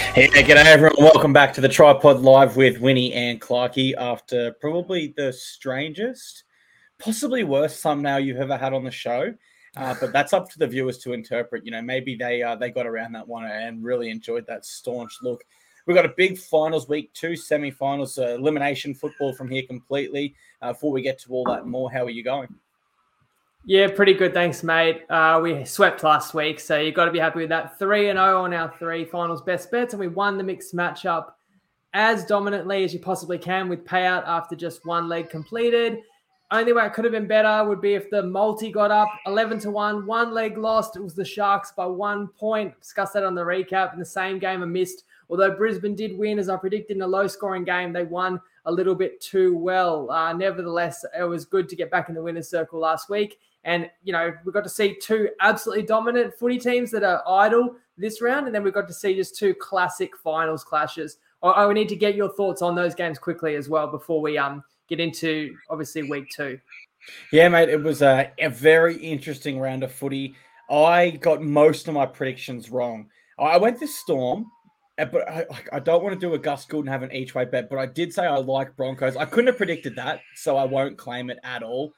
Hey, g'day everyone. Welcome back to the Tripod Live with Winnie and Clarkey after probably the strangest, possibly worst thumbnail you've ever had on the show. But that's up to the viewers to interpret. You know, maybe they got around that one and really enjoyed that staunch look. We've got a big finals week, 2 semi-finals, elimination football from here completely. Before we get to all that and more, how are you going? Yeah, pretty good. Thanks, mate. We swept last week, so you've got to be happy with that. 3-0 on our 3 finals best bets, and we won the mixed matchup as dominantly as you possibly can with payout after just one leg completed. Only way it could have been better would be if the multi got up 11-1, one leg lost. It was the Sharks by 1 point. Discussed that on the recap. In the same game, a missed. Although Brisbane did win, as I predicted, in a low-scoring game, they won a little bit too well. Nevertheless, it was good to get back in the winner's circle last week. And, you know, we got to see 2 absolutely dominant footy teams that are idle this round. And then we got to see just 2 classic finals clashes. We need to get your thoughts on those games quickly as well before we get into, obviously, week 2. Yeah, mate, it was a very interesting round of footy. I got most of my predictions wrong. I went this Storm, but I don't want to do a Gus Gould and have an each-way bet, but I did say I like Broncos. I couldn't have predicted that, so I won't claim it at all.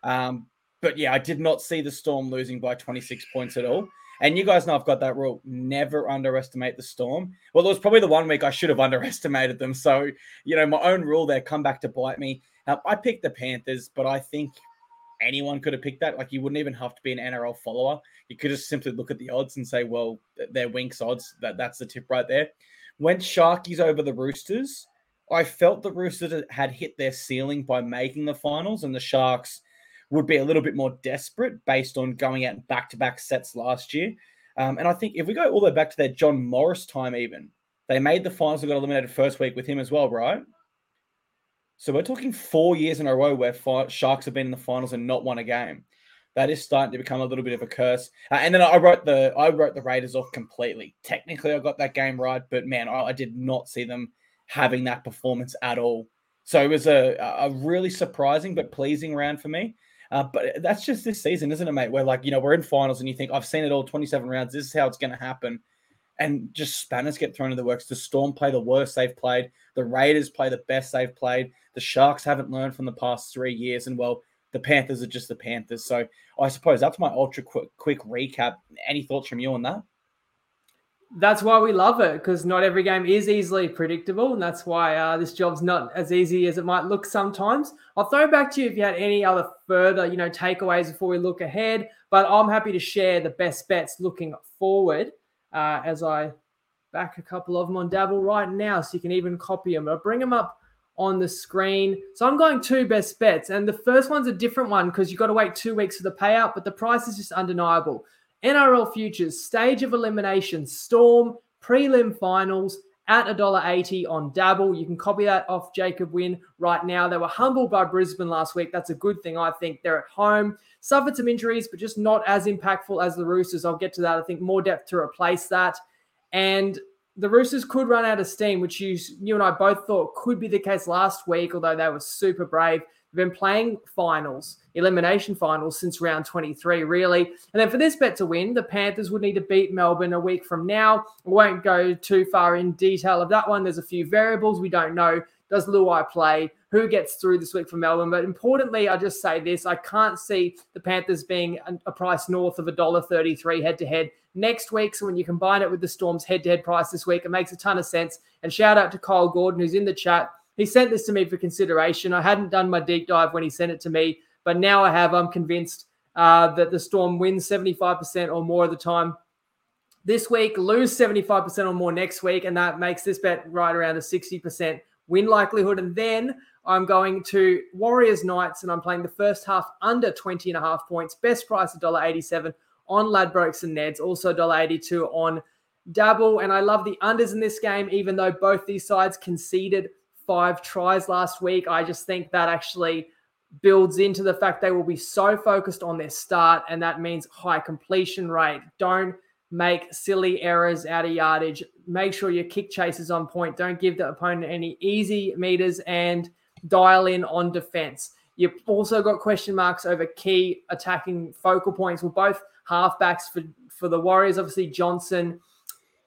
But yeah, I did not see the Storm losing by 26 points at all. And you guys know I've got that rule. Never underestimate the Storm. Well, it was probably the one week I should have underestimated them. So, you know, my own rule there come back to bite me. I picked the Panthers, but I think anyone could have picked that. Like, you wouldn't even have to be an NRL follower. You could just simply look at the odds and say, well, they're Winks odds. That's the tip right there. Went Sharkies over the Roosters. I felt the Roosters had hit their ceiling by making the finals, and the Sharks would be a little bit more desperate based on going out in back-to-back sets last year. And I think if we go all the way back to their John Morris time even, they made the finals and got eliminated first week with him as well, right? So we're talking 4 years in a row where Sharks have been in the finals and not won a game. That is starting to become a little bit of a curse. And then I wrote the Raiders off completely. Technically, I got that game right, but man, I did not see them having that performance at all. So it was a really surprising but pleasing round for me. But that's just this season, isn't it, mate? Where, like, you know, we're in finals and you think, I've seen it all, 27 rounds. This is how it's going to happen. And just spanners get thrown in the works. The Storm play the worst they've played. The Raiders play the best they've played. The Sharks haven't learned from the past 3 years. And, well, the Panthers are just the Panthers. So I suppose that's my ultra quick recap. Any thoughts from you on that? That's why we love it, because not every game is easily predictable, and that's why this job's not as easy as it might look sometimes. I'll throw it back to you if you had any other further, takeaways before we look ahead, but I'm happy to share the best bets looking forward as I back a couple of them on Dabble right now, so you can even copy them. I'll bring them up on the screen. So I'm going 2 best bets, and the first one's a different one because you've got to wait 2 weeks for the payout, but the price is just undeniable. NRL Futures, stage of elimination, Storm, prelim finals at $1.80 on Dabble. You can copy that off Jacob Wynn right now. They were humbled by Brisbane last week. That's a good thing, I think. They're at home, suffered some injuries, but just not as impactful as the Roosters. I'll get to that. I think more depth to replace that. And the Roosters could run out of steam, which you and I both thought could be the case last week, although they were super brave. They've been playing elimination finals since round 23, really. And then for this bet to win, the Panthers would need to beat Melbourne a week from now. I won't go too far in detail of that one. There's a few variables we don't know. Does Luai play? Who gets through this week for Melbourne? But importantly, I just say this. I can't see the Panthers being a price north of $1.33 head-to-head next week. So when you combine it with the Storm's head-to-head price this week, it makes a ton of sense. And shout out to Kyle Gordon, who's in the chat. He sent this to me for consideration. I hadn't done my deep dive when he sent it to me, but now I have. I'm convinced that the Storm wins 75% or more of the time this week, lose 75% or more next week, and that makes this bet right around a 60% win likelihood. And then I'm going to Warriors Knights, and I'm playing the first half under 20.5 points. Best price $1.87 on Ladbrokes and Neds, also $1.82 on Dabble. And I love the unders in this game, even though both these sides conceded 5 tries last week. I just think that actually builds into the fact they will be so focused on their start, and that means high completion rate. Don't make silly errors out of yardage. Make sure your kick chase is on point. Don't give the opponent any easy meters, and dial in on defense. You've also got question marks over key attacking focal points. Well, both halfbacks for the Warriors, obviously Johnson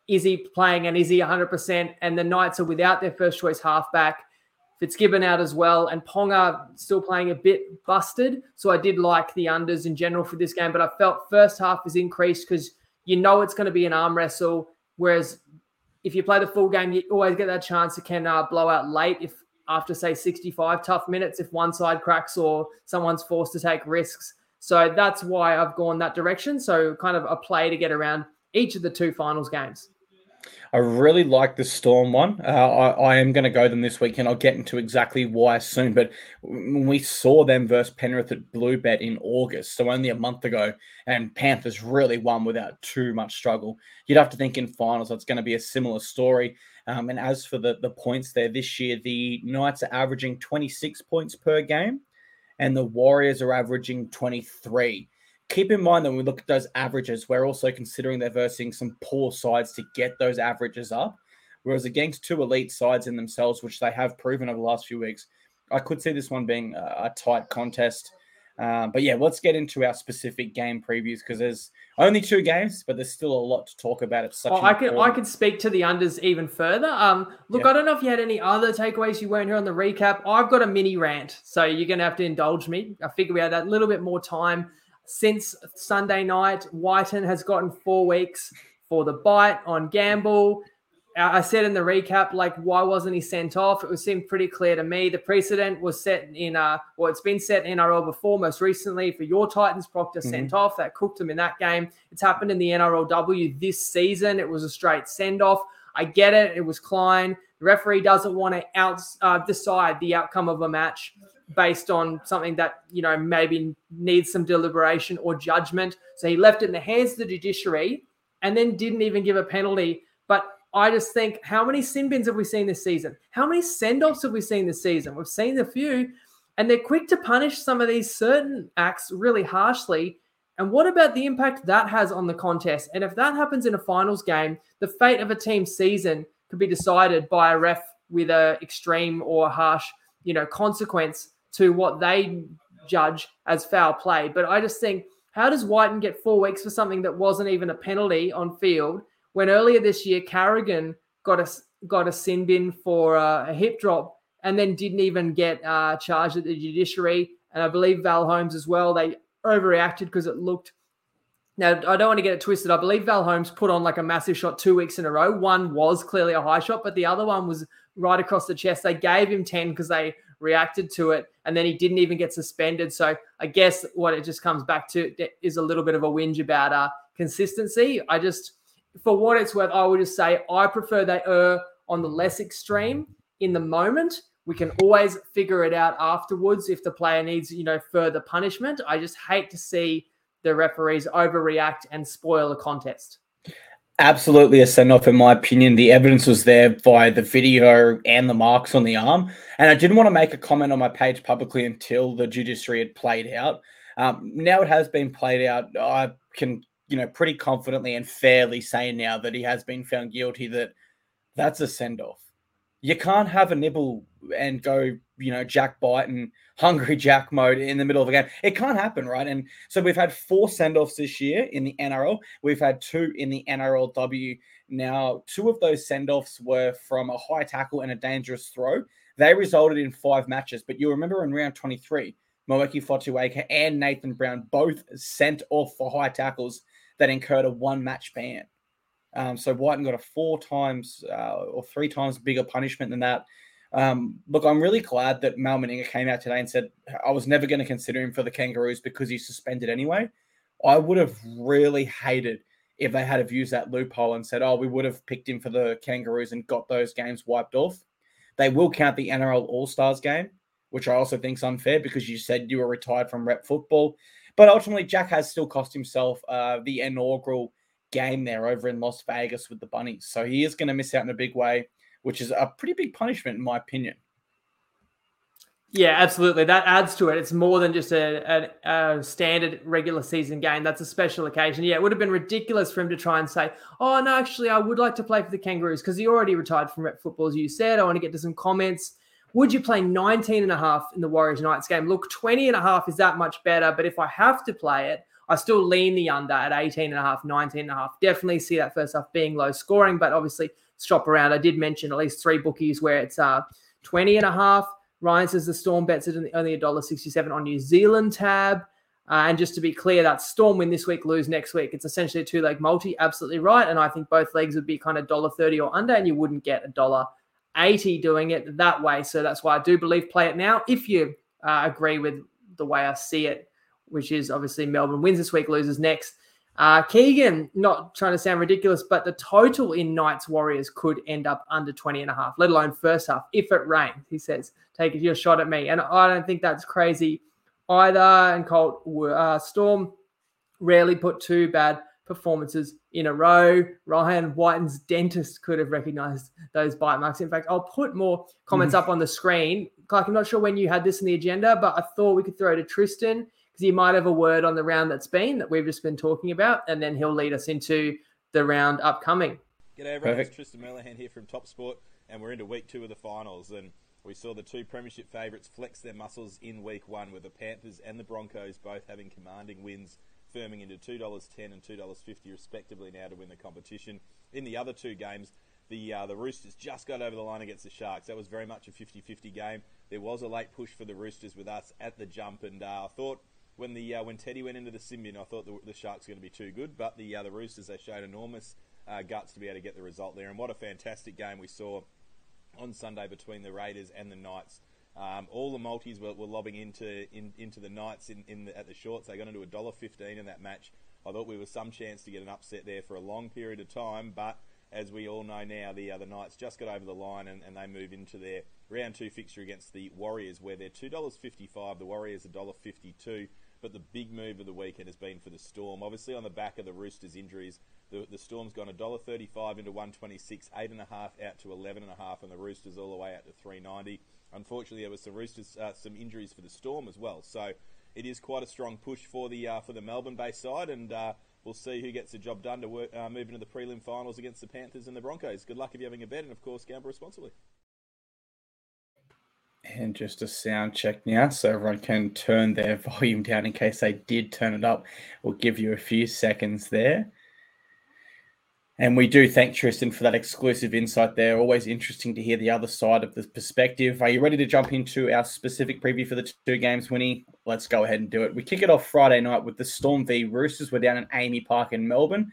is he playing and is he 100%? And the Knights are without their first choice halfback. Fitzgibbon out as well, and Ponga still playing a bit busted. So I did like the unders in general for this game, but I felt first half was increased because you know it's going to be an arm wrestle. Whereas if you play the full game, you always get that chance it can blow out late if after, say, 65 tough minutes, if one side cracks or someone's forced to take risks. So that's why I've gone that direction. So kind of a play to get around each of the two finals games. I really like the Storm one. I am going to go them this weekend. I'll get into exactly why soon. But when we saw them versus Penrith at Bluebet in August, so only a month ago, and Panthers really won without too much struggle, you'd have to think in finals that's going to be a similar story. And as for the points there this year, the Knights are averaging 26 points per game, and the Warriors are averaging 23. Keep in mind that when we look at those averages, we're also considering they're versing some poor sides to get those averages up. Whereas against two elite sides in themselves, which they have proven over the last few weeks, I could see this one being a tight contest. But yeah, let's get into our specific game previews because there's only two games, but there's still a lot to talk about. It's such I could speak to the unders even further. Look, I don't know if you had any other takeaways you weren't here on the recap. I've got a mini rant, so you're going to have to indulge me. I figure we had that little bit more time. Since Sunday night, Whiten has gotten 4 weeks for the bite on Gamble. I said in the recap, like, why wasn't he sent off? It seemed pretty clear to me. The precedent was set in, it's been set in NRL before, most recently for your Titans. Proctor sent off. That cooked him in that game. It's happened in the NRLW this season. It was a straight send-off. I get it. It was Klein. The referee doesn't want to decide the outcome of a match based on something that, maybe needs some deliberation or judgment. So he left it in the hands of the judiciary and then didn't even give a penalty. But I just think, how many sin bins have we seen this season? How many send-offs have we seen this season? We've seen a few, and they're quick to punish some of these certain acts really harshly. And what about the impact that has on the contest? And if that happens in a finals game, the fate of a team's season could be decided by a ref with an extreme or harsh, consequence to what they judge as foul play. But I just think, how does Whiten get 4 weeks for something that wasn't even a penalty on field when earlier this year Carrigan got a sin bin for a hip drop and then didn't even get charged at the judiciary? And I believe Val Holmes as well, they overreacted because it looked... Now, I don't want to get it twisted. I believe Val Holmes put on like a massive shot 2 weeks in a row. One was clearly a high shot, but the other one was right across the chest. They gave him 10 because they reacted to it, and then he didn't even get suspended. So I guess what it just comes back to is a little bit of a whinge about consistency. For what it's worth, I would just say I prefer they err on the less extreme in the moment. We can always figure it out afterwards if the player needs, further punishment. I just hate to see the referees overreact and spoil a contest. Absolutely a send-off, in my opinion. The evidence was there via the video and the marks on the arm. And I didn't want to make a comment on my page publicly until the judiciary had played out. Now it has been played out. I can, pretty confidently and fairly say now that he has been found guilty that's a send-off. You can't have a nibble and go, Jack bite and Hungry Jack mode in the middle of a game. It can't happen, right? And so we've had 4 send-offs this year in the NRL. We've had 2 in the NRLW. Now, 2 of those send-offs were from a high tackle and a dangerous throw. They resulted in 5 matches. But you'll remember in round 23, Moeki Fotuaika and Nathan Brown both sent off for high tackles that incurred a 1-match ban. So Whiten got a 4 times or 3 times bigger punishment than that. Look, I'm really glad that Mal Meninga came out today and said, I was never going to consider him for the Kangaroos because he's suspended anyway. I would have really hated if they had have used that loophole and said, we would have picked him for the Kangaroos and got those games wiped off. They will count the NRL All-Stars game, which I also think is unfair because you said you were retired from rep football. But ultimately, Jack has still cost himself the inaugural game there over in Las Vegas with the Bunnies. So he is going to miss out in a big way, which is a pretty big punishment in my opinion. Yeah, absolutely. That adds to it. It's more than just a standard regular season game. That's a special occasion. Yeah, it would have been ridiculous for him to try and say, oh, no, actually, I would like to play for the Kangaroos because he already retired from rep football, as you said. I want to get to some comments. Would you play 19.5 in the Warriors Knights game? Look, 20.5 is that much better, but if I have to play it, I still lean the under at 18.5, 19.5. Definitely see that first half being low scoring, but obviously shop around. I did mention at least 3 bookies where it's 20.5. Ryan says the Storm bets it only $1.67 on New Zealand tab. And just to be clear, that Storm win this week, lose next week. It's essentially a 2-leg multi. Absolutely right. And I think both legs would be kind of $1.30 or under, and you wouldn't get $1.80 doing it that way. So that's why I do believe play it now. If you agree with the way I see it, which is obviously Melbourne wins this week, loses next. Keegan, not trying to sound ridiculous, but the total in Knights Warriors could end up under 20.5, let alone first half, if it rains, he says. Take your shot at me. And I don't think that's crazy either. And Colt, Storm rarely put 2 bad performances in a row. Ryan Whiten's dentist could have recognized those bite marks. In fact, I'll put more comments up on the screen. Clark, I'm not sure when you had this in the agenda, but I thought we could throw to Tristan because he might have a word on the round that's been that we've just been talking about, and then he'll lead us into the round upcoming. G'day everyone, it's Tristan Merlehan here from Top Sport, and we're into week 2 of the finals, and we saw the 2 premiership favourites flex their muscles in week 1 with the Panthers and the Broncos both having commanding wins, firming into $2.10 and $2.50 respectively now to win the competition. In the other 2 games, the Roosters just got over the line against the Sharks. That was very much a 50-50 game. There was a late push for the Roosters with us at the jump, and I thought when Teddy went into the sin bin, I thought the Sharks were going to be too good, but the Roosters, they showed enormous guts to be able to get the result there, and what a fantastic game we saw on Sunday between the Raiders and the Knights. All the multis were lobbing into the Knights at the shorts. They got into $1.15 in that match. I thought we were some chance to get an upset there for a long period of time, but as we all know now, the Knights just got over the line and they move into their round 2 fixture against the Warriors, where they're $2.55. The Warriors $1.52. But the big move of the weekend has been for the Storm. Obviously, on the back of the Roosters' injuries, the Storm's gone $1.35 into 126, 8.5 out to 11.5, and the Roosters all the way out to 3.90. Unfortunately, there was some injuries for the Storm as well. So it is quite a strong push for the Melbourne-based side, and we'll see who gets the job done to move into the prelim finals against the Panthers and the Broncos. Good luck if you're having a bet, and of course, gamble responsibly. And just a sound check now, so everyone can turn their volume down in case they did turn it up. We'll give you a few seconds there. And we do thank Tristan for that exclusive insight there. Always interesting to hear the other side of the perspective. Are you ready to jump into our specific preview for the 2 games, Winnie? Let's go ahead and do it. We kick it off Friday night with the Storm v Roosters. We're down in Amy Park in Melbourne.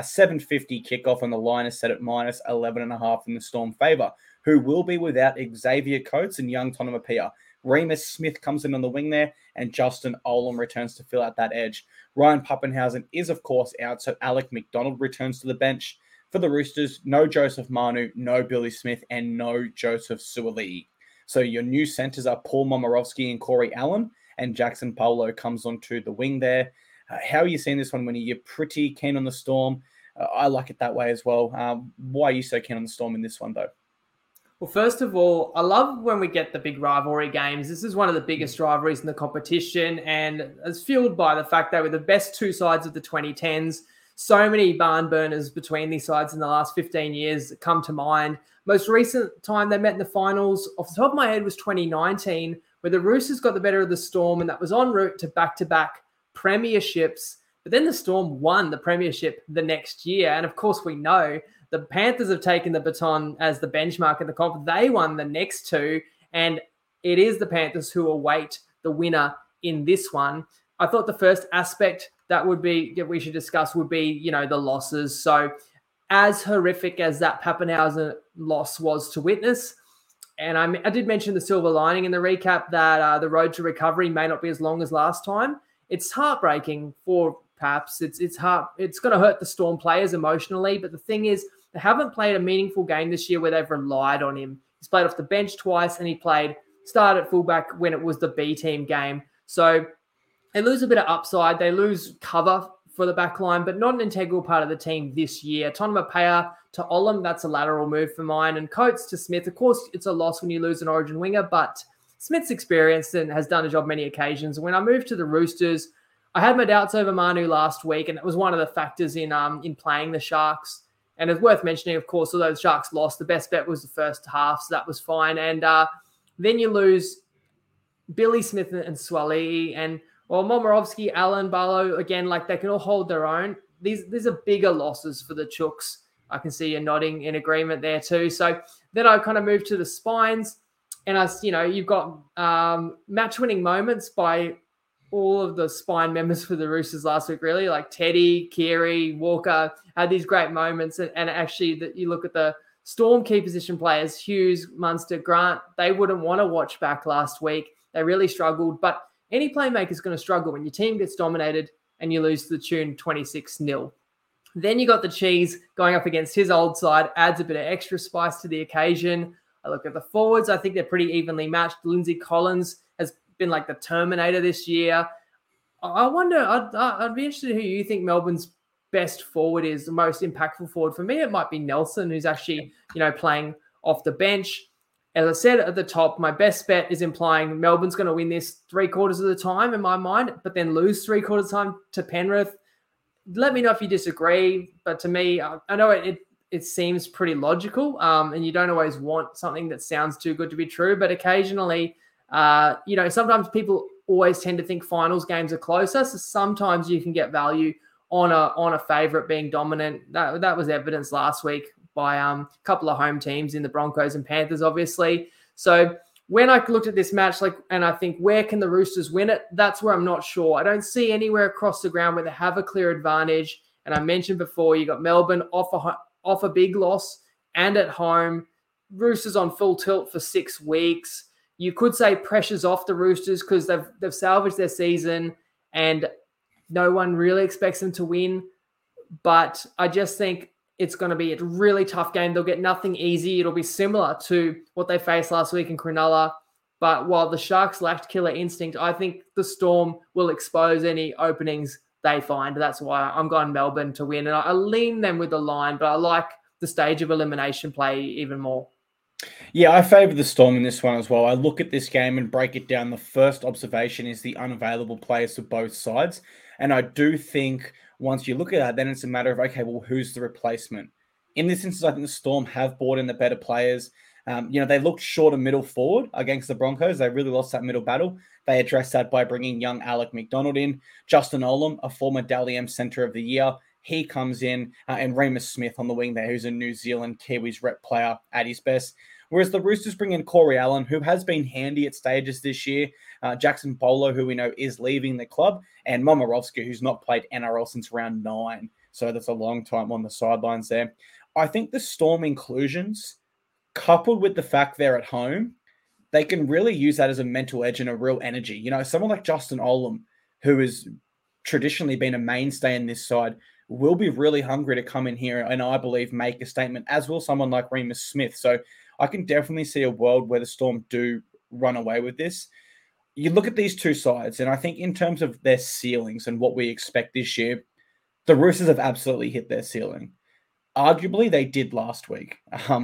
7:50 kickoff, and the line is set at minus 11.5 in the Storm favour, who will be without Xavier Coates and young Tonomapia. Remus Smith comes in on the wing there, and Justin Olam returns to fill out that edge. Ryan Pappenhausen is, of course, out, so Alec McDonald returns to the bench. For the Roosters, no Joseph Manu, no Billy Smith, and no Joseph Suaalii. So your new centres are Paul Momirovski and Corey Allen, and Jackson Paulo comes onto the wing there. How are you seeing this one, Winnie? You're pretty keen on the Storm. I like it that way as well. Why are you so keen on the Storm in this one, though? Well, first of all, I love when we get the big rivalry games. This is one of the biggest rivalries in the competition, and it's fueled by the fact that we're the best 2 sides of the 2010s. So many barn burners between these sides in the last 15 years that come to mind. Most recent time they met in the finals, off the top of my head, was 2019, where the Roosters got the better of the Storm, and that was en route to back-to-back premierships. But then the Storm won the premiership the next year, and of course we know the Panthers have taken the baton as the benchmark in the comp. They won the next 2, and it is the Panthers who await the winner in this one. I thought the first aspect that we should discuss would be, the losses. So as horrific as that Pappenhausen loss was to witness, and I did mention the silver lining in the recap that the road to recovery may not be as long as last time. It's heartbreaking for Paps. It's going to hurt the Storm players emotionally, but the thing is, they haven't played a meaningful game this year where they've relied on him. He's played off the bench twice, and he started at fullback when it was the B team game. So they lose a bit of upside. They lose cover for the back line, but not an integral part of the team this year. Tonomapea to Olam, that's a lateral move for mine. And Coates to Smith, of course, it's a loss when you lose an origin winger, but Smith's experienced and has done a job many occasions. When I moved to the Roosters, I had my doubts over Manu last week, and it was one of the factors in playing the Sharks. And it's worth mentioning, of course, although the Sharks lost, the best bet was the first half, so that was fine. And then you lose Billy Smith and Suaalii. And Well, Momirovski, Allen, Barlow, again, like they can all hold their own. These are bigger losses for the Chooks. I can see you nodding in agreement there too. So then I kind of move to the spines, and you've got match-winning moments by all of the spine members for the Roosters last week, really. Like Teddy, Keary, Walker had these great moments. And actually, that you look at the Storm key position players, Hughes, Munster, Grant, they wouldn't want to watch back last week. They really struggled. But any playmaker is going to struggle when your team gets dominated and you lose to the tune 26-0. Then you got the Cheese going up against his old side, adds a bit of extra spice to the occasion. I look at the forwards. I think they're pretty evenly matched. Lindsay Collins has been like the Terminator this year. I wonder, I'd be interested in who you think Melbourne's best forward is, the most impactful forward. For me, it might be Nelson, who's actually, playing off the bench. As I said at the top, my best bet is implying Melbourne's going to win this 3/4 of the time in my mind, but then lose 3/4 of the time to Penrith. Let me know if you disagree, but to me, I know it seems pretty logical, and you don't always want something that sounds too good to be true, but occasionally, sometimes people always tend to think finals games are closer, so sometimes you can get value on a favourite being dominant. That was evidenced last week by a couple of home teams in the Broncos and Panthers, obviously. So when I looked at this match, and I think, where can the Roosters win it? That's where I'm not sure. I don't see anywhere across the ground where they have a clear advantage. And I mentioned before, you got Melbourne off a big loss and at home. Roosters on full tilt for 6 weeks. You could say pressure's off the Roosters because they've salvaged their season and no one really expects them to win. But I just think it's going to be a really tough game. They'll get nothing easy. It'll be similar to what they faced last week in Cronulla. But while the Sharks lacked killer instinct, I think the Storm will expose any openings they find. That's why I'm going Melbourne to win. And I lean them with the line, but I like the stage of elimination play even more. Yeah, I favour the Storm in this one as well. I look at this game and break it down. The first observation is the unavailable players for both sides. And I do think once you look at that, then it's a matter of, okay, well, who's the replacement? In this instance, I think the Storm have brought in the better players. They looked short of middle forward against the Broncos. They really lost that middle battle. They addressed that by bringing young Alec McDonald in. Justin Olam, a former Dally M Centre of the Year, he comes in, and Remus Smith on the wing there, who's a New Zealand Kiwis rep player at his best. Whereas the Roosters bring in Corey Allen, who has been handy at stages this year, Jackson Bolo, who we know is leaving the club, and Momirovski, who's not played NRL since round 9. So that's a long time on the sidelines there. I think the Storm inclusions, coupled with the fact they're at home, they can really use that as a mental edge and a real energy. Someone like Justin Olam, who has traditionally been a mainstay in this side, will be really hungry to come in here and I believe make a statement, as will someone like Remus Smith. So I can definitely see a world where the Storm do run away with this. You look at these two sides, and I think in terms of their ceilings and what we expect this year, the Roosters have absolutely hit their ceiling. Arguably, they did last week.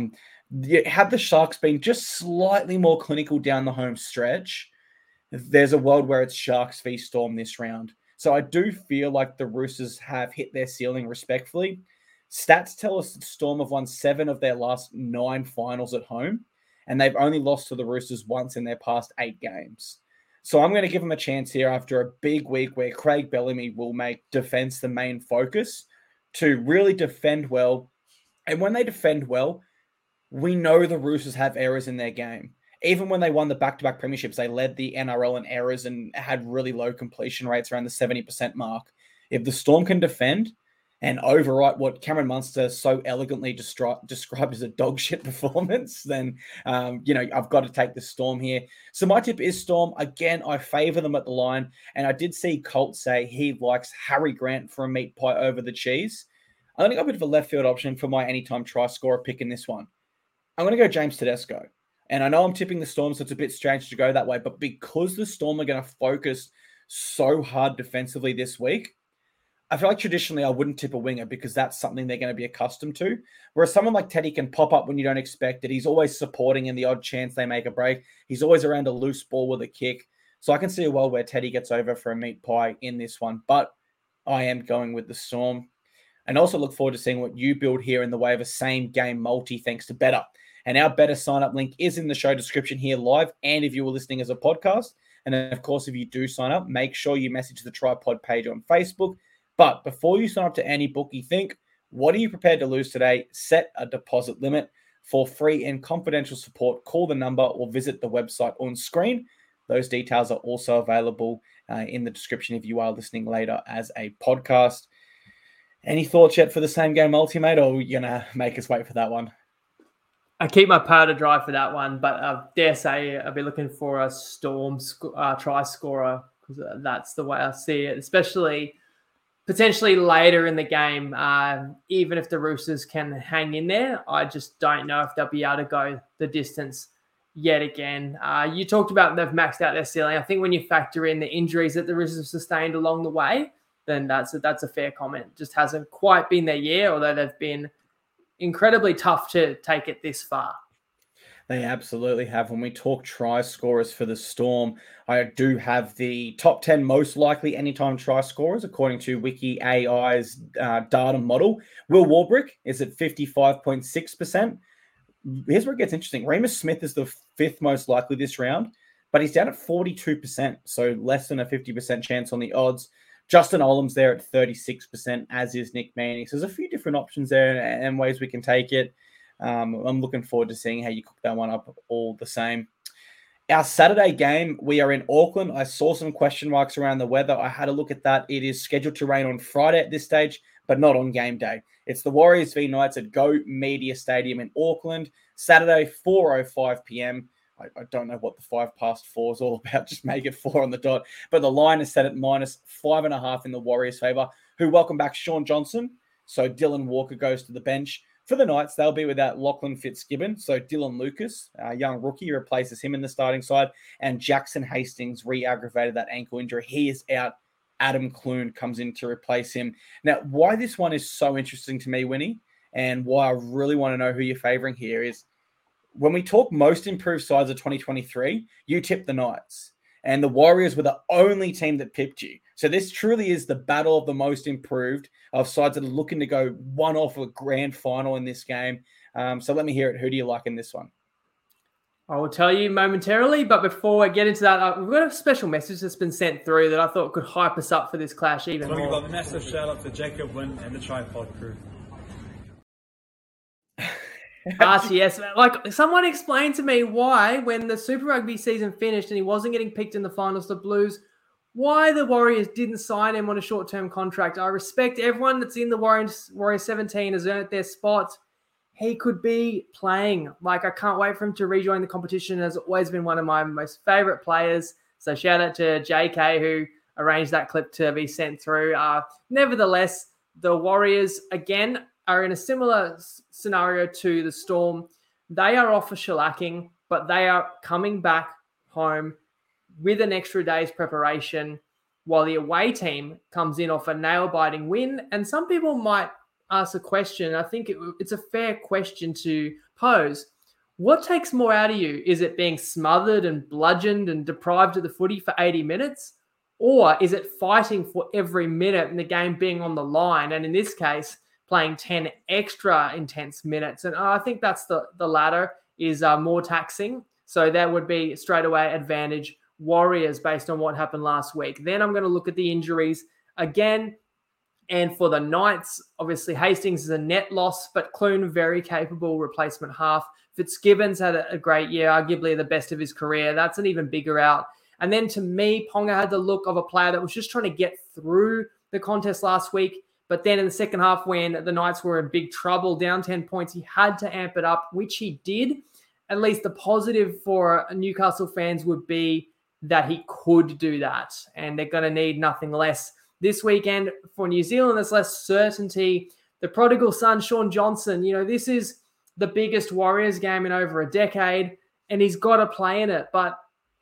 Had the Sharks been just slightly more clinical down the home stretch, there's a world where it's Sharks v Storm this round. So I do feel like the Roosters have hit their ceiling respectfully. Stats tell us that Storm have won 7 of their last 9 finals at home, and they've only lost to the Roosters once in their past 8 games. So I'm going to give them a chance here after a big week where Craig Bellamy will make defense the main focus to really defend well. And when they defend well, we know the Roosters have errors in their game. Even when they won the back-to-back premierships, they led the NRL in errors and had really low completion rates around the 70% mark. If the Storm can defend and overwrite what Cameron Munster so elegantly described as a dog shit performance, then, I've got to take the Storm here. So my tip is Storm. Again, I favour them at the line. And I did see Colt say he likes Harry Grant for a meat pie over the Cheese. I only got a bit of a left field option for my anytime try scorer pick in this one. I'm going to go James Tedesco. And I know I'm tipping the Storm, so it's a bit strange to go that way. But because the Storm are going to focus so hard defensively this week, I feel like traditionally I wouldn't tip a winger because that's something they're going to be accustomed to. Whereas someone like Teddy can pop up when you don't expect it. He's always supporting in the odd chance they make a break. He's always around a loose ball with a kick. So I can see a world where Teddy gets over for a meat pie in this one. But I am going with the Storm. And also look forward to seeing what you build here in the way of a same game multi thanks to Betr. And our Betr sign-up link is in the show description here live. And if you were listening as a podcast, And then, of course, if you do sign up, make sure you message the Tripod page on Facebook. But before you sign up to any bookie, think, what are you prepared to lose today? Set a deposit limit. For free and confidential support, call the number or visit the website on screen. Those details are also available in the description if you are listening later as a podcast. Any thoughts yet for the same game multi, mate, or are we going to make us wait for that one? I keep my powder dry for that one, but I dare say I'll be looking for a Storm try scorer, because that's the way I see it, especially potentially later in the game. Even if the Roosters can hang in there, I just don't know if they'll be able to go the distance yet again. You talked about they've maxed out their ceiling. I think when you factor in the injuries that the Roosters have sustained along the way, then that's a fair comment. Just hasn't quite been their year, although they've been incredibly tough to take it this far. They absolutely have. When we talk try scorers for the Storm, I do have the top 10 most likely anytime try scorers, according to Wiki AI's data model. Will Warbrick is at 55.6%. Here's where it gets interesting. Remus Smith is the 5th most likely this round, but he's down at 42%, so less than a 50% chance on the odds. Justin Olam's there at 36%, as is Nick Manning. So there's a few different options there and ways we can take it. I'm looking forward to seeing how you cook that one up all the same. Our Saturday game, we are in Auckland. I saw some question marks around the weather. I had a look at that. It is scheduled to rain on Friday at this stage, but not on game day. It's the Warriors v Knights at Go Media Stadium in Auckland, Saturday, 4:05 p.m. I don't know what the 5 past 4 is all about. Just make it 4 on the dot. But the line is set at -5.5 in the Warriors' favour, who welcome back Shaun Johnson. So Dylan Walker goes to the bench. For the Knights, they'll be without Lachlan Fitzgibbon. So Dylan Lucas, a young rookie, replaces him in the starting side. And Jackson Hastings re-aggravated that ankle injury. He is out. Adam Clune comes in to replace him. Now, why this one is so interesting to me, Winnie, and why I really want to know who you're favouring here is, when we talk most improved sides of 2023, you tipped the Knights. And the Warriors were the only team that pipped you. So this truly is the battle of the most improved of sides that are looking to go one off a grand final in this game. So let me hear it. Who do you like in this one? I will tell you momentarily, but before I get into that, we've got a special message that's been sent through that I thought could hype us up for this clash even more. We've got a massive shout out to Jacob Wynn and the Tripod crew. RTS, like someone explained to me why, when the Super Rugby season finished and he wasn't getting picked in the finals, the Blues, why the Warriors didn't sign him on a short-term contract. I respect everyone that's in the Warriors 17 has earned their spot. He could be playing. Like, I can't wait for him to rejoin the competition. Has always been one of my most favorite players. So shout out to JK who arranged that clip to be sent through. Nevertheless, the Warriors, again, are in a similar scenario to the Storm. They are off a shellacking, but they are coming back home with an extra day's preparation, while the away team comes in off a nail-biting win. And some people might ask a question. I think it's a fair question to pose. What takes more out of you? Is it being smothered and bludgeoned and deprived of the footy for 80 minutes? Or is it fighting for every minute and the game being on the line? And in this case, playing 10 extra intense minutes. And I think that's the latter is more taxing. So that would be straight away advantage Warriors based on what happened last week. Then I'm going to look at the injuries again. And for the Knights, obviously Hastings is a net loss, but Clune, very capable replacement half. Fitzgibbons had a great year, arguably the best of his career. That's an even bigger out. And then to me, Ponga had the look of a player that was just trying to get through the contest last week. But then in the second half, when the Knights were in big trouble, down 10 points, he had to amp it up, which he did. At least the positive for Newcastle fans would be that he could do that. And they're going to need nothing less. This weekend for New Zealand, there's less certainty. The prodigal son, Shaun Johnson, this is the biggest Warriors game in over a decade, and he's got to play in it. But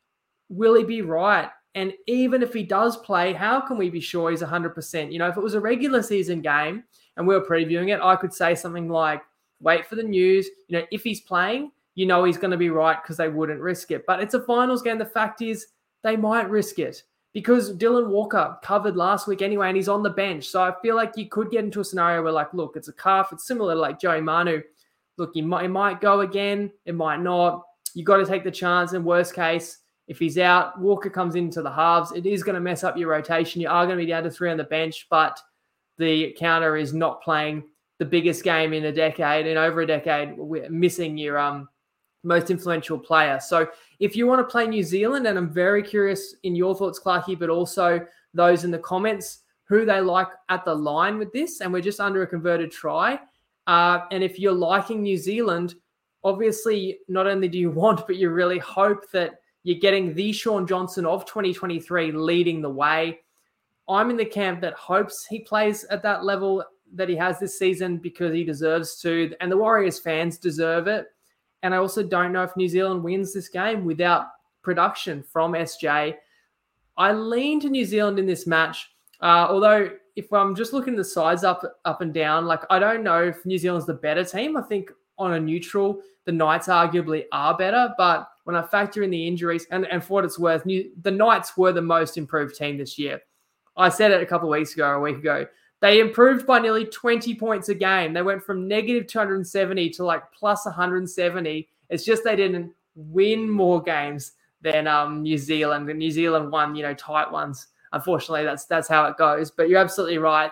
will he be right? And even if he does play, how can we be sure he's 100%? If it was a regular season game and we were previewing it, I could say something like, wait for the news. If he's playing, he's going to be right because they wouldn't risk it. But it's a finals game. The fact is they might risk it because Dylan Walker covered last week anyway, and he's on the bench. So I feel like you could get into a scenario where, look, it's a calf. It's similar to like Joey Manu. Look, it might go again. It might not. You got to take the chance. In worst case, If he's out, Walker comes into the halves. It is going to mess up your rotation. You are going to be down to 3 on the bench, but the counter is not playing the biggest game in over a decade, missing your most influential player. So if you want to play New Zealand, and I'm very curious in your thoughts, Clarky, but also those in the comments, who they like at the line with this, and we're just under a converted try. And if you're liking New Zealand, obviously not only do you want, but you really hope that you're getting the Shaun Johnson of 2023 leading the way. I'm in the camp that hopes he plays at that level that he has this season because he deserves to, and the Warriors fans deserve it. And I also don't know if New Zealand wins this game without production from SJ. I lean to New Zealand in this match, although if I'm just looking at the sides up and down, like I don't know if New Zealand's the better team. I think on a neutral, the Knights arguably are better, but when I factor in the injuries, and for what it's worth, the Knights were the most improved team this year. I said it a week ago. They improved by nearly 20 points a game. They went from negative 270 to like plus 170. It's just they didn't win more games than New Zealand. And New Zealand won, tight ones. Unfortunately, that's how it goes. But you're absolutely right.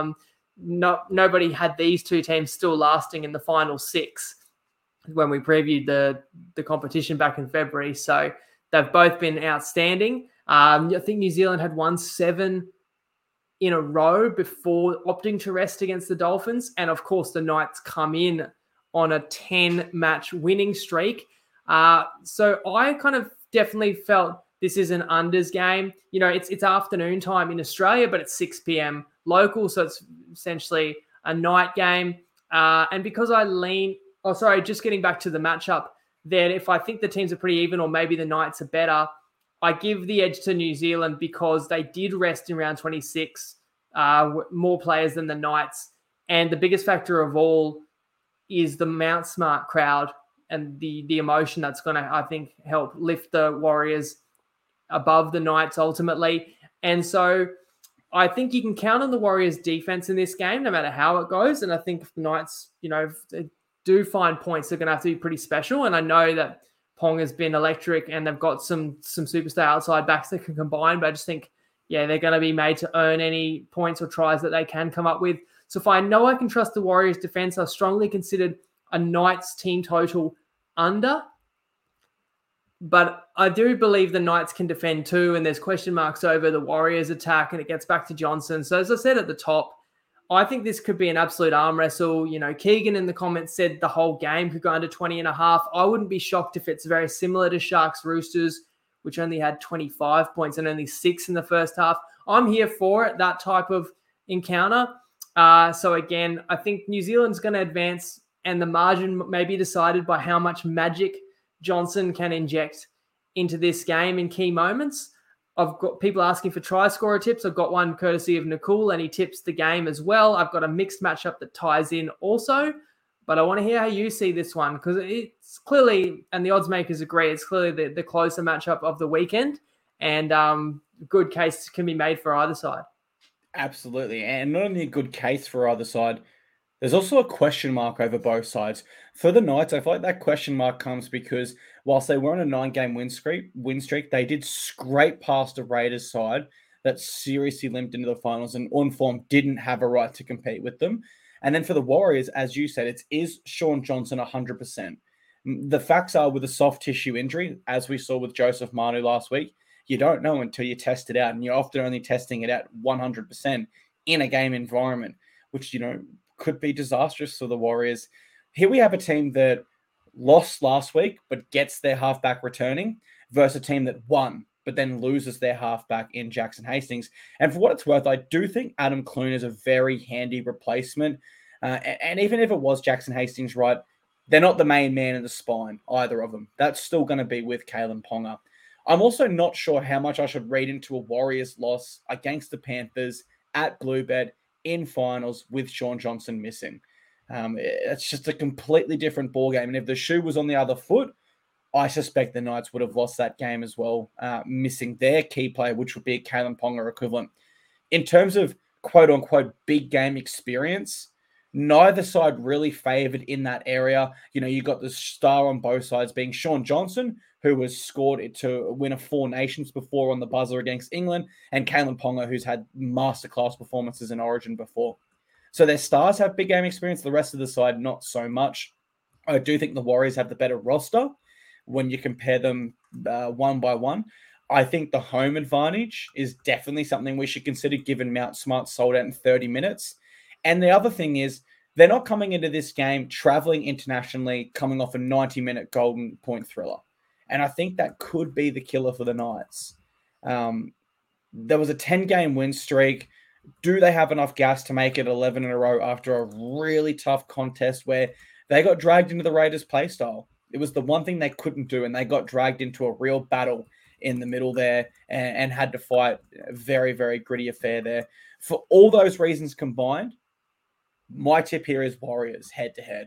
Nobody had these two teams still lasting in the final 6 when we previewed the competition back in February. So they've both been outstanding. I think New Zealand had won 7 in a row before opting to rest against the Dolphins. And of course, the Knights come in on a 10-match winning streak. So I kind of definitely felt this is an unders game. It's afternoon time in Australia, but it's 6 p.m. local. So it's essentially a night game. And because just getting back to the matchup, then if I think the teams are pretty even or maybe the Knights are better, I give the edge to New Zealand because they did rest in round 26, more players than the Knights. And the biggest factor of all is the Mount Smart crowd and the emotion that's going to, I think, help lift the Warriors above the Knights ultimately. And so I think you can count on the Warriors' defense in this game, no matter how it goes. And I think if the Knights, if they do find points, they're going to have to be pretty special. And I know that Pong has been electric and they've got some superstar outside backs that can combine, but I just think, they're going to be made to earn any points or tries that they can come up with. So if I know I can trust the Warriors defense, I've strongly considered a Knights team total under, but I do believe the Knights can defend too. And there's question marks over the Warriors attack and it gets back to Johnson. So as I said at the top, I think this could be an absolute arm wrestle. Keegan in the comments said the whole game could go under 20.5. I wouldn't be shocked if it's very similar to Sharks Roosters, which only had 25 points and only 6 in the first half. I'm here for it, that type of encounter. So again, I think New Zealand's going to advance and the margin may be decided by how much magic Johnson can inject into this game in key moments. I've got people asking for try scorer tips. I've got one courtesy of Nicole, and he tips the game as well. I've got a mixed matchup that ties in also, but I want to hear how you see this one because it's clearly, and the odds makers agree, it's clearly the closer matchup of the weekend, and good case can be made for either side. Absolutely, and not only a good case for either side, there's also a question mark over both sides. For the Knights, I feel like that question mark comes because whilst they were on a 9-game win streak, they did scrape past the Raiders side that seriously limped into the finals and on form didn't have a right to compete with them. And then for the Warriors, as you said, is Shaun Johnson 100%. The facts are with a soft tissue injury, as we saw with Joseph Manu last week, you don't know until you test it out, and you're often only testing it out 100% in a game environment, which, could be disastrous for the Warriors. Here we have a team that lost last week, but gets their halfback returning versus a team that won, but then loses their halfback in Jackson Hastings. And for what it's worth, I do think Adam Clune is a very handy replacement. And even if it was Jackson Hastings, right, they're not the main man in the spine, either of them. That's still going to be with Kalen Ponga. I'm also not sure how much I should read into a Warriors loss against the Panthers at Bluebird in finals with Shaun Johnson missing. It's just a completely different ballgame. And if the shoe was on the other foot, I suspect the Knights would have lost that game as well, missing their key player, which would be a Kalen Ponga equivalent. In terms of quote-unquote big game experience, Neither side really favoured in that area. You know, you got the star on both sides being Sean Johnson, who was scored to win a Four Nations before on the buzzer against England, and Kalen Ponga, who's had masterclass performances in Origin before. So their stars have big game experience. The rest of the side, not so much. I do think the Warriors have the better roster when you compare them one by one. I think the home advantage is definitely something we should consider, given Mount Smart sold out in 30 minutes. And the other thing is, they're not coming into this game traveling internationally, coming off a 90-minute golden point thriller. And I think that could be the killer for the Knights. There was a 10-game win streak. Do they have enough gas to make it 11 in a row after a really tough contest where they got dragged into the Raiders' play style? It was the one thing they couldn't do, and they got dragged into a real battle in the middle there and had to fight a very, very gritty affair there. For all those reasons combined, my tip here is Warriors head-to-head.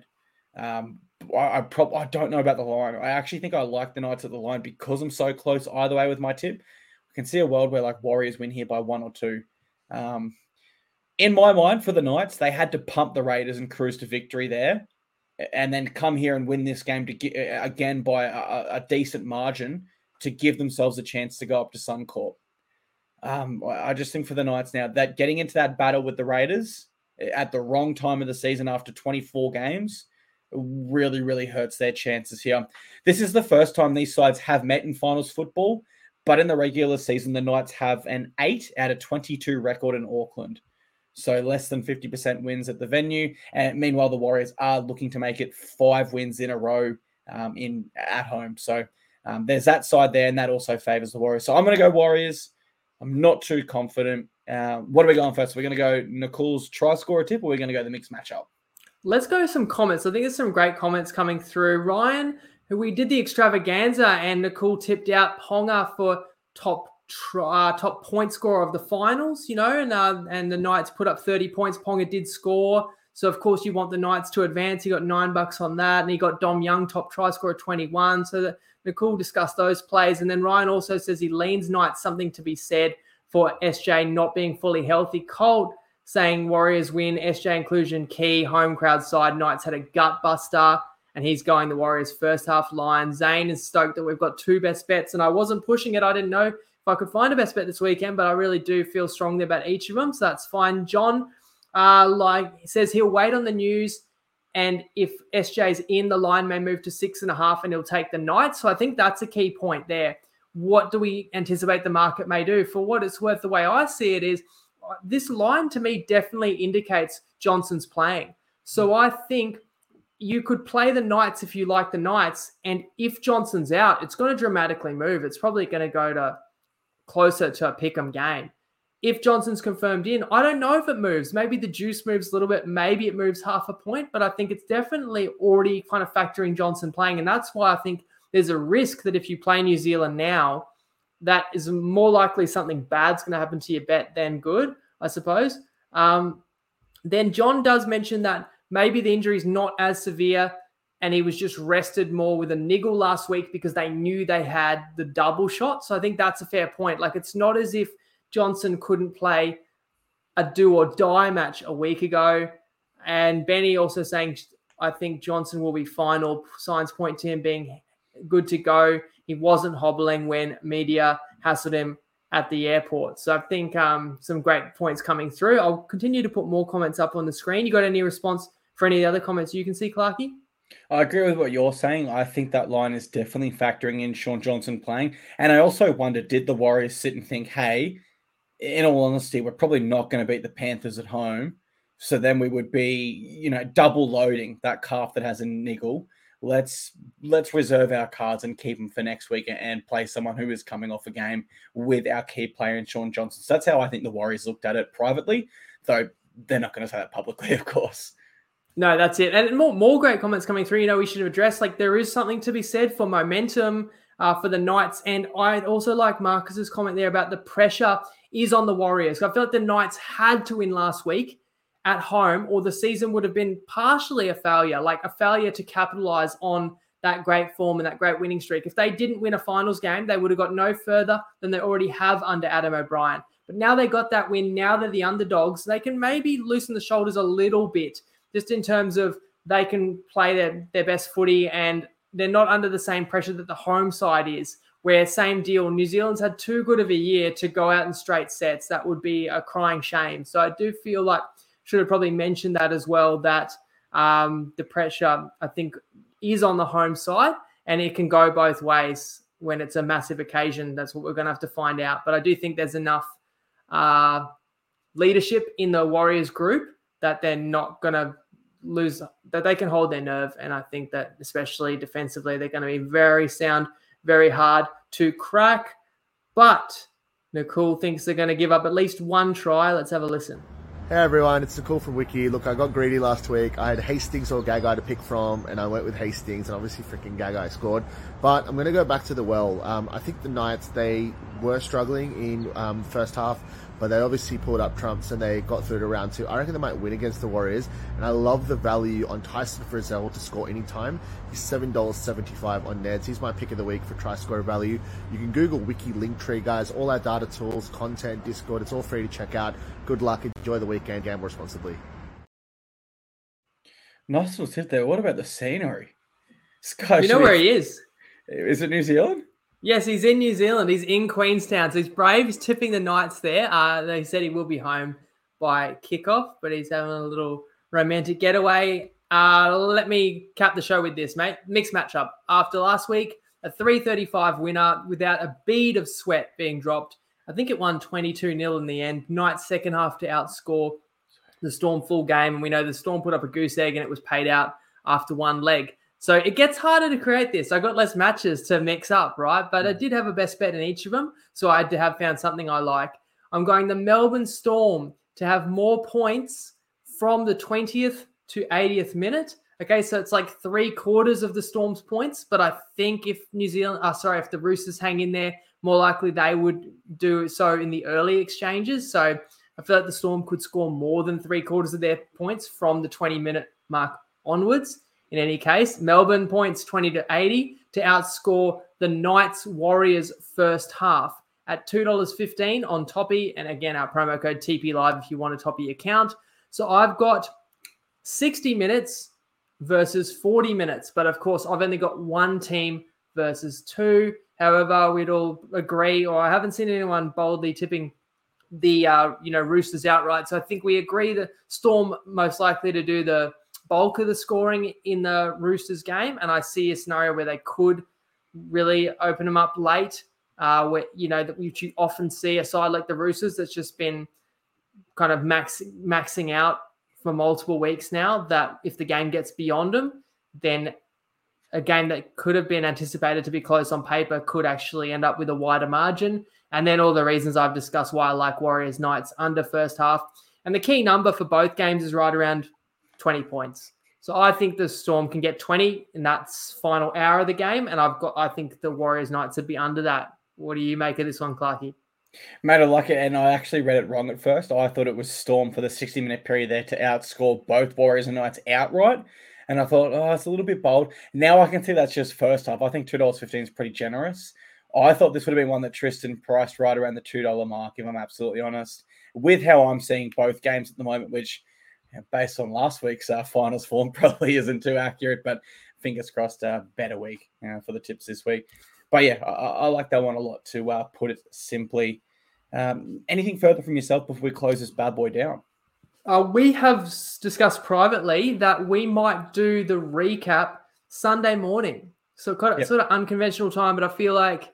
I don't know about the line. I actually think I like the Knights at the line because I'm so close either way with my tip. I can see a world where like Warriors win here by 1 or 2. In my mind, for the Knights, they had to pump the Raiders and cruise to victory there, and then come here and win this game to get, again by a decent margin to give themselves a chance to go up to Suncorp. I just think for the Knights now that getting into that battle with the Raiders at the wrong time of the season after 24 games really, really hurts their chances here. This is the first time these sides have met in finals football, but in the regular season, the Knights have an 8 out of 22 record in Auckland. So less than 50% wins at the venue. And meanwhile, the Warriors are looking to make it 5 wins in a row at home. So there's that side there, and that also favors the Warriors. So I'm going to go Warriors. I'm not too confident. What are we going first? We're going to go Nicole's try scorer tip, or we're going to go the mixed matchup? Let's go with some comments. I think there's some great comments coming through. Ryan, who we did the extravaganza, and Nicole tipped out Ponga for top point scorer of the finals, and the Knights put up 30 points. Ponga did score. So, of course, you want the Knights to advance. He got $9 on that, and he got Dom Young, top try scorer, 21. So Nicole discussed those plays. And then Ryan also says he leans Knights, something to be said for SJ not being fully healthy. Colt saying Warriors win, SJ inclusion key, home crowd side. Knights had a gut buster, and he's going the Warriors first half line. Zane is stoked that we've got 2 best bets, and I wasn't pushing it. I didn't know if I could find a best bet this weekend, but I really do feel strongly about each of them, so that's fine. John says he'll wait on the news, and if SJ's in, the line may move to 6.5, and he'll take the Knights. So I think that's a key point there. What do we anticipate the market may do? For what it's worth, the way I see it is this line to me definitely indicates Johnson's playing. So I think you could play the Knights if you like the Knights, and if Johnson's out, it's going to dramatically move. It's probably going to go to closer to a pick'em game. If Johnson's confirmed in, I don't know if it moves. Maybe the juice moves a little bit. Maybe it moves half a point, but I think it's definitely already kind of factoring Johnson playing. And that's why I think there's a risk that if you play New Zealand now, that is more likely something bad's going to happen to your bet than good, I suppose. Then John does mention that maybe the injury is not as severe and he was just rested more with a niggle last week because they knew they had the double shot. So I think that's a fair point. Like, it's not as if Johnson couldn't play a do or die match a week ago. And Benny also saying, I think Johnson will be fine. All signs point to him being good to go. He wasn't hobbling when media hassled him at the airport. So I think some great points coming through. I'll continue to put more comments up on the screen. You got any response for any of the other comments you can see, Clarkie? I agree with what you're saying. I think that line is definitely factoring in Sean Johnson playing. And I also wonder, did the Warriors sit and think, hey, in all honesty, we're probably not going to beat the Panthers at home. So then we would be, double loading that calf that has a niggle. Let's reserve our cards and keep them for next week and play someone who is coming off a game with our key player in Sean Johnson. So that's how I think the Warriors looked at it privately, though they're not going to say that publicly, of course. No, that's it. And more great comments coming through. We should address, there is something to be said for momentum for the Knights. And I also like Marcus's comment there about the pressure is on the Warriors. I feel like the Knights had to win last week at home, or the season would have been partially a failure, like a failure to capitalize on that great form and that great winning streak. If they didn't win a finals game, they would have got no further than they already have under Adam O'Brien. But now they got that win. Now they're the underdogs. They can maybe loosen the shoulders a little bit just in terms of they can play their best footy and they're not under the same pressure that the home side is, where same deal, New Zealand's had too good of a year to go out in straight sets. That would be a crying shame. So I do feel like should have probably mentioned that as well, that the pressure, I think, is on the home side and it can go both ways when it's a massive occasion. That's what we're going to have to find out. But I do think there's enough leadership in the Warriors group that they're not going to lose, that they can hold their nerve. And I think that especially defensively, they're going to be very sound, very hard to crack. But Nicole thinks they're going to give up at least one try. Let's have a listen. Hey everyone, it's Nicole from Wiki. Look, I got greedy last week. I had Hastings or Gagai to pick from, and I went with Hastings, and obviously freaking Gagai scored. But I'm going to go back to the well. I think the Knights, they were struggling in first half, but they obviously pulled up trumps and they got through to round 2. I reckon they might win against the Warriors, and I love the value on Tyson Frizzell to score anytime. He's $7.75 on Neds. He's my pick of the week for try scorer value. You can Google Wiki Linktree, guys. All our data tools, content, Discord, it's all free to check out. Good luck. Enjoy the weekend. Gamble responsibly. Nice little tip there. What about the scenery? Sky, you know where he is? Is it New Zealand? Yes, he's in New Zealand. He's in Queenstown. So he's brave. He's tipping the Knights there. They said he will be home by kickoff, but he's having a little romantic getaway. Let me cap the show with this, mate. Mixed matchup. After last week, a 335 winner without a bead of sweat being dropped. I think it won 22-0 in the end. Knights second half to outscore the Storm full game. And we know the Storm put up a goose egg and it was paid out after one leg. So it gets harder to create this. I got less matches to mix up, right? But I did have a best bet in each of them. So I had to have found something I like. I'm going the Melbourne Storm to have more points from the 20th to 80th minute. Okay, so it's like 3/4 of the Storm's points. But I think if if the Roosters hang in there, more likely they would do so in the early exchanges. So I feel like the Storm could score more than 3/4 of their points from the 20-minute mark onwards. In any case, Melbourne points 20 to 80 to outscore the Knights Warriors first half at $2.15 on Toppy. And again, our promo code TPLive if you want a Toppy account. So I've got 60 minutes versus 40 minutes. But of course, I've only got one team versus two. However, we'd all agree, or I haven't seen anyone boldly tipping the Roosters outright. So I think we agree the Storm most likely to do the bulk of the scoring in the Roosters game, and I see a scenario where they could really open them up late, where that which you often see a side like the Roosters that's just been kind of maxing out for multiple weeks now, that if the game gets beyond them, then a game that could have been anticipated to be close on paper could actually end up with a wider margin. And then all the reasons I've discussed why I like Warriors Knights under first half. And the key number for both games is right around 20 points. So I think the Storm can get 20 in that final hour of the game. And I think the Warriors Knights would be under that. What do you make of this one, Clarkie? Mate, I like it. And I actually read it wrong at first. I thought it was Storm for the 60-minute period there to outscore both Warriors and Knights outright. And I thought, it's a little bit bold. Now I can see that's just first half. I think $2.15 is pretty generous. I thought this would have been one that Tristan priced right around the $2 mark, if I'm absolutely honest, with how I'm seeing both games at the moment, which, based on last week's finals form, probably isn't too accurate, but fingers crossed, better week for the tips this week. But yeah, I like that one a lot, to put it simply. Anything further from yourself before we close this bad boy down? We have discussed privately that we might do the recap Sunday morning. So sort of unconventional time, but I feel like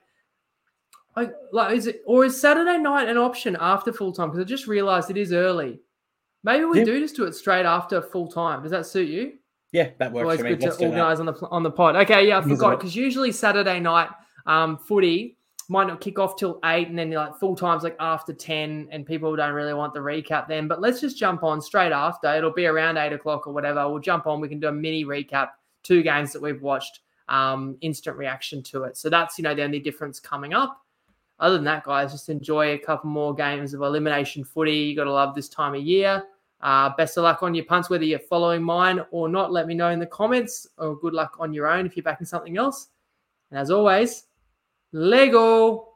is Saturday night an option after full time? Because I just realized it is early. Maybe we do just do it straight after full time. Does that suit you? Yeah, that works. Always for me. good to organise on the pod. Okay, yeah, I forgot, because usually Saturday night footy might not kick off till 8, and then full time's after 10, and people don't really want the recap then. But let's just jump on straight after. It'll be around 8 o'clock or whatever. We'll jump on. We can do a mini recap, 2 games that we've watched, instant reaction to it. So that's the only difference coming up. Other than that, guys, just enjoy a couple more games of elimination footy. You got to love this time of year. Best of luck on your punts, whether you're following mine or not. Let me know in the comments, or good luck on your own if you're backing something else. And as always, Lego.